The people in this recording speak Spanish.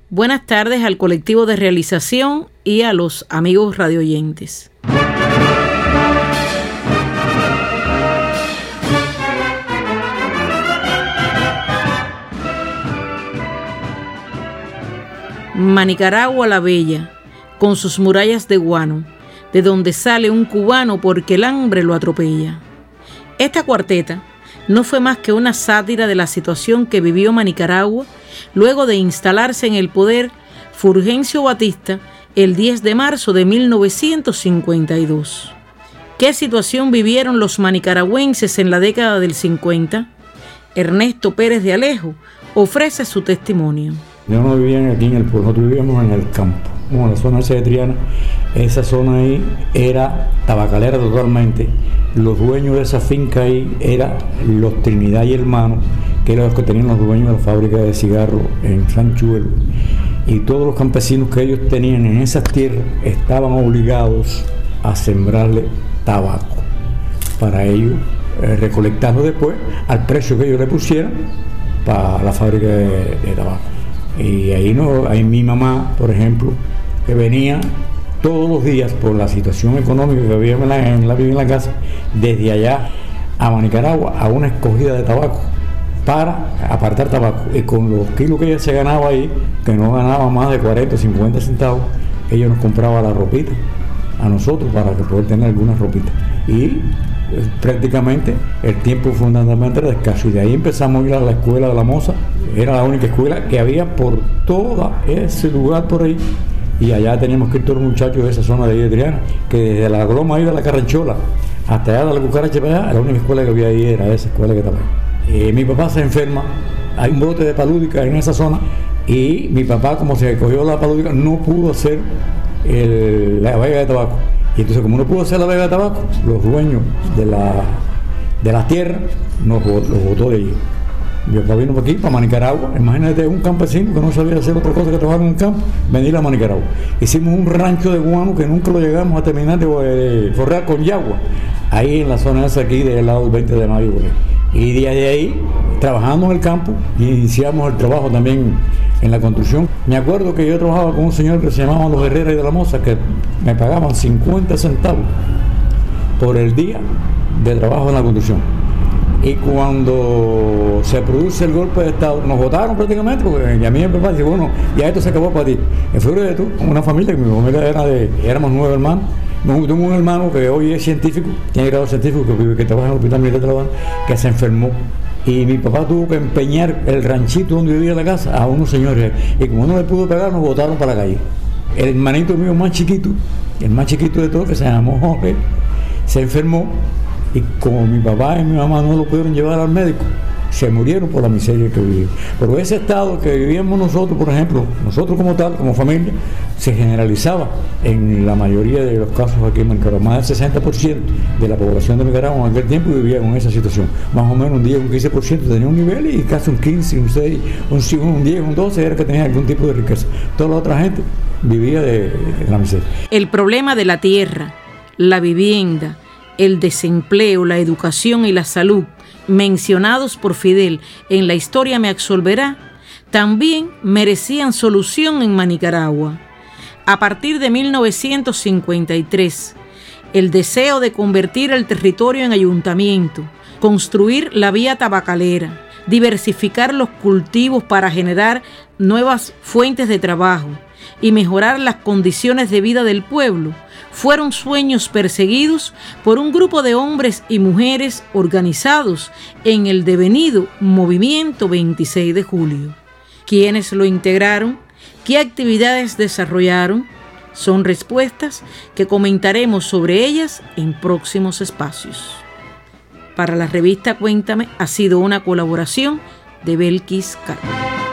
Buenas tardes al colectivo de realización y a los amigos radioyentes. Manicaragua la Bella, con sus murallas de guano, de donde sale un cubano porque el hambre lo atropella. Esta cuarteta no fue más que una sátira de la situación que vivió Manicaragua luego de instalarse en el poder Fulgencio Batista el 10 de marzo de 1952. ¿Qué situación vivieron los manicaragüenses en la década del 50? Ernesto Pérez de Alejo ofrece su testimonio. Yo no vivía aquí en el pueblo, nosotros vivíamos en el campo, como la zona esa de Triana. Esa zona ahí era tabacalera totalmente. Los dueños de esa finca ahí eran los Trinidad y Hermanos, que eran los que tenían los dueños de la fábrica de cigarros en Sanchuelo. Y todos los campesinos que ellos tenían en esas tierras estaban obligados a sembrarle tabaco para ellos recolectarlo después al precio que ellos le pusieran para la fábrica de tabaco. Y ahí mi mamá, por ejemplo, que venía todos los días por la situación económica que había en la casa, desde allá a Manicaragua a una escogida de tabaco para apartar tabaco. Y con los kilos que ella se ganaba ahí, que no ganaba más de 40 o 50 centavos, ella nos compraba la ropita a nosotros para poder tener alguna ropita. Y prácticamente el tiempo fundamentalmente era escaso. Y de ahí empezamos a ir a la escuela de la Moza. Era la única escuela que había por todo ese lugar por ahí. Y allá teníamos que ir todos los muchachos de esa zona de ahí de Triana, que desde la Gloma ahí de la Carranchola hasta allá de la Cucaracha para allá, la única escuela que había ahí era esa escuela que estaba ahí. Mi papá se enferma, hay un brote de palúdica en esa zona, y mi papá, como se cogió la palúdica, no pudo hacer la vega de tabaco. Y entonces, como no pudo hacer la vega de tabaco, los dueños de la tierra los botó de allí. Mi papá vino para aquí, para Manicaragua. Imagínate un campesino que no sabía hacer otra cosa que trabajar en el campo, venir a Manicaragua. Hicimos un rancho de guano que nunca lo llegamos a terminar de forrar con yagua, ahí en la zona esa aquí del lado del 20 de mayo. Y de ahí, trabajando en el campo, iniciamos el trabajo también en la construcción. Me acuerdo que yo trabajaba con un señor que se llamaba Los Herrera y de la Moza, que me pagaban 50 centavos por el día de trabajo en la construcción. Y cuando se produce el golpe de Estado, nos votaron prácticamente, porque a mí mi papá dice, bueno, ya esto se acabó para ti. En febrero una familia, que mi familia éramos 9 hermanos. Tengo un hermano que hoy es científico, tiene grado científico, que trabaja en el Hospital Militar de La Habana, que se enfermó. Y mi papá tuvo que empeñar el ranchito donde vivía la casa a unos señores. Y como no le pudo pegar, nos botaron para la calle. El hermanito mío más chiquito, el más chiquito de todos, que se llamó Jorge, se enfermó. Y como mi papá y mi mamá no lo pudieron llevar al médico, se murieron por la miseria que vivieron. Pero ese estado que vivíamos nosotros, por ejemplo, nosotros como tal, como familia, se generalizaba en la mayoría de los casos aquí en Nicaragua. Más del 60% de la población de Nicaragua en aquel tiempo vivía con esa situación. Más o menos un 10, un 15% tenía un nivel, y casi un 15, un 6, un 10, un 12 era que tenía algún tipo de riqueza. Toda la otra gente vivía de la miseria. El problema de la tierra, la vivienda, el desempleo, la educación y la salud, mencionados por Fidel en La Historia me absolverá, también merecían solución en Manicaragua. A partir de 1953, el deseo de convertir el territorio en ayuntamiento, construir la vía tabacalera, diversificar los cultivos para generar nuevas fuentes de trabajo y mejorar las condiciones de vida del pueblo, fueron sueños perseguidos por un grupo de hombres y mujeres organizados en el devenido Movimiento 26 de Julio. ¿Quiénes lo integraron? ¿Qué actividades desarrollaron? Son respuestas que comentaremos sobre ellas en próximos espacios. Para la revista Cuéntame ha sido una colaboración de Belkis Carmen.